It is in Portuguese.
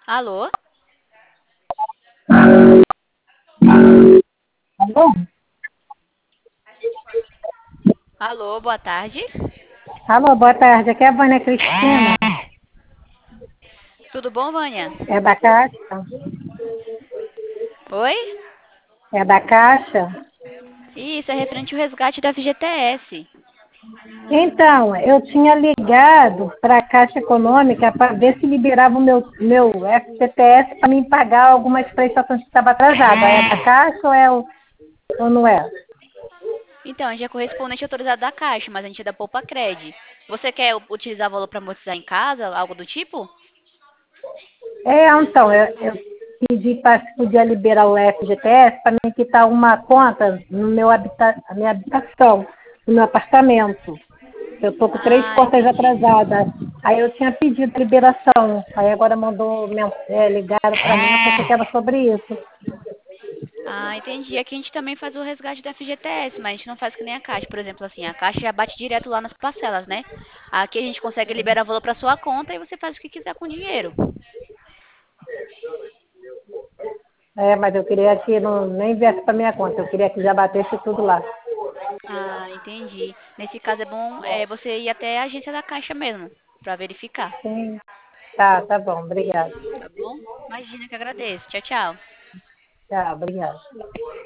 Alô? Alô? Alô, boa tarde. Alô, boa tarde. Aqui é a Vânia Cristina. Tudo bom, Vânia? É da Caixa? Oi? É da Caixa? Isso, é referente ao resgate da FGTS. Então, eu tinha ligado para a Caixa Econômica para ver se liberava o meu FGTS para mim pagar algumas prestações que estavam atrasadas. É da Caixa ou não é? Então, a gente é correspondente autorizado da Caixa, mas a gente é da Poupa Cred. Você quer utilizar o valor para amortizar em casa, algo do tipo? Então, eu pedi para se podia liberar o FGTS para mim quitar uma conta no a minha habitação, no meu apartamento. Eu estou com três Ah, contas entendi. atrasadas. Aí eu tinha pedido liberação. Aí agora ligaram para mim, eu pensei que era sobre isso. Ah, entendi. Aqui a gente também faz o resgate da FGTS, mas a gente não faz que nem a Caixa. Por exemplo, assim, a Caixa já bate direto lá nas parcelas, né? Aqui a gente consegue liberar o valor para sua conta e você faz o que quiser com o dinheiro. Mas eu queria que não, nem viesse para minha conta. Eu queria que já batesse tudo lá. Ah, entendi. Nesse caso é bom você ir até a agência da Caixa mesmo, para verificar. Sim. Tá bom. Obrigada. Tá bom? Imagina que agradeço. Tchau, tchau. Tchau, obrigada.